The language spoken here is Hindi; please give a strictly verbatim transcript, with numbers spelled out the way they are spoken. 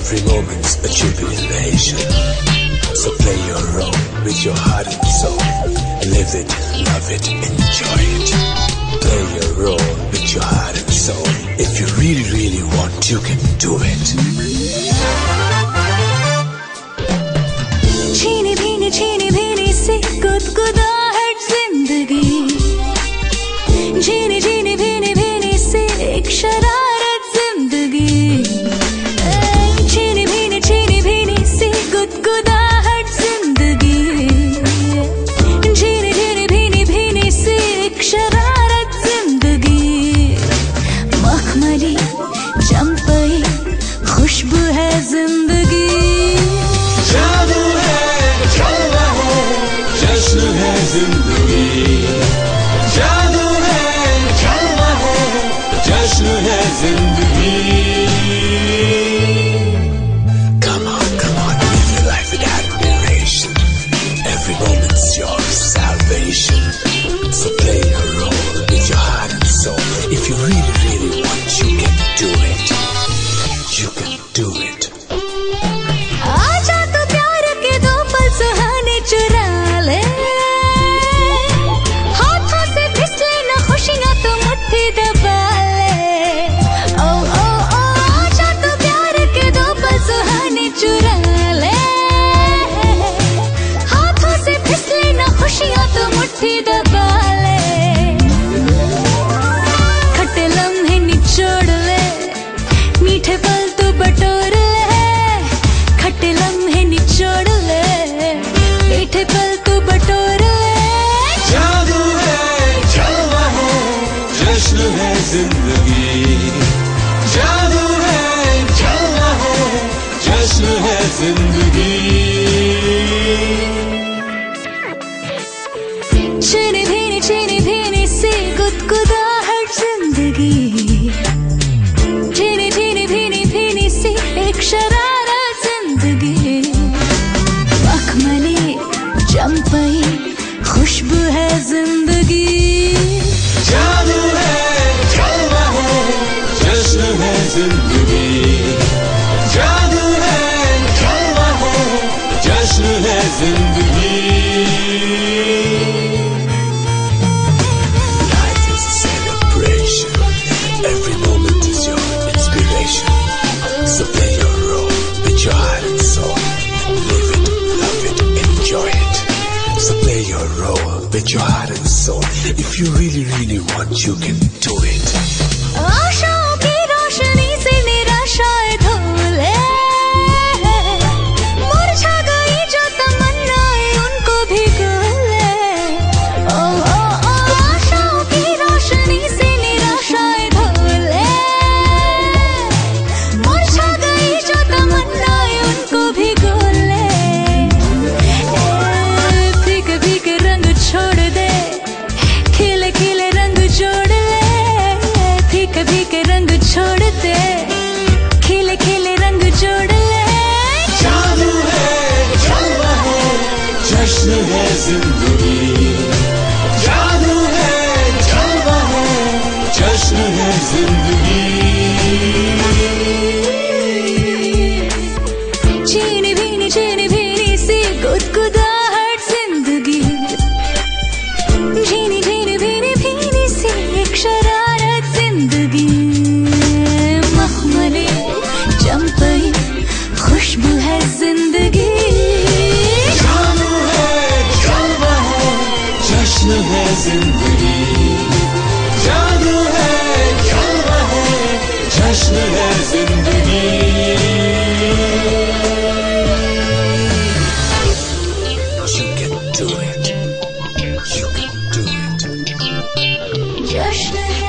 Every moment's a jubilation. So play your role with your heart and soul. Live it, love it, enjoy it. Play your role with your heart and soul. If you really, really want, you can do it. छीनी भीनी छीनी भीनी से गुदगुदाहट जिंदगी, झीनी झीनी भीनी भीनी से एक शरारत जिंदगी, छीनी भीनी छीनी भीनी से गुदगुदाहट जिंदगी, झीनी झीनी भीनी भीनी से एक शरारत जिंदगी, मखमली चंपई खुशबू है जिंदगी, जादू है, जलवा है, जश्न है जिंदगी, जादू है, जलवा है, जश्न है जिंदगी. Come on, come on, live your life with admiration. Every moment's your salvation. So play your role with your heart and soul. If you really, really want, you can do it. You can do it. आजा तो प्यार के दो पल सुहाने चुरा ले, हाथों से फिसले ना खुशियां तो मुट्ठी दबा ले. ओ ओ ओ आजा तो प्यार के दो पल सुहाने चुरा ले, हाथों से फिसले ना खुशियां तो मुट्ठी दबा ले. खट्टे लम्हे निचोड़ ले, मीठे पल तो बटोर ले, खट्टे लम्हे निचोड़ ले, मीठे पल तो बटोर ले. जादू है, जलवा है, जश्न है जिंदगी, जादू है, जलवा है, जश्न है जिंदगी. छीनी भीनी छीनी भीनी से गुदगुदाहट जिंदगी, झीनी झीनी भीनी भीनी से एक शरारत जिंदगी, मखमली चंपई खुशबू है जिंदगी, जादू है, जलवा है, जश्न है जिंदगी, जादू है, जलवा है, जश्न है जिंदगी. Life is a celebration. Every moment is your inspiration. So play your role with your heart and soul. Live it, love it, enjoy it. So play your role with your heart and soul. If you really, really want, you can do it. आशाओं की रोशनी से निराशाएं धोले, मुरझा गई जो तमन्नाएं उनको भिगो ले. ओ ओ ओ आशाओं की रोशनी से निराशाएं धोले, मुरझा गई जो तमन्नाएं उनको भिगो ले. फीके फीके रंग छोड़ दे, खिले खिले रंग जोड़ ले, फीके फीके रंग छोड़ दे, खिले खिले रंग जोड़ ले. जादू है, जलवा है, जश्न है जिंदगी, जादू है, जलवा है, जश्न है जिंदगी. छीनी भीनी छीनी भीनी सी गुदगुदाहट जिंदगी, झीनी झीनी भीनी भीनी सी एक शरारत जिंदगी, मखमली चंपई खुशबू है जिंदगी, जादू है, जलवा है, जश्न है जिंदगी, जादू है, जलवा है, जश्न है जिंदगी. You can do it. You can do it. जश्न है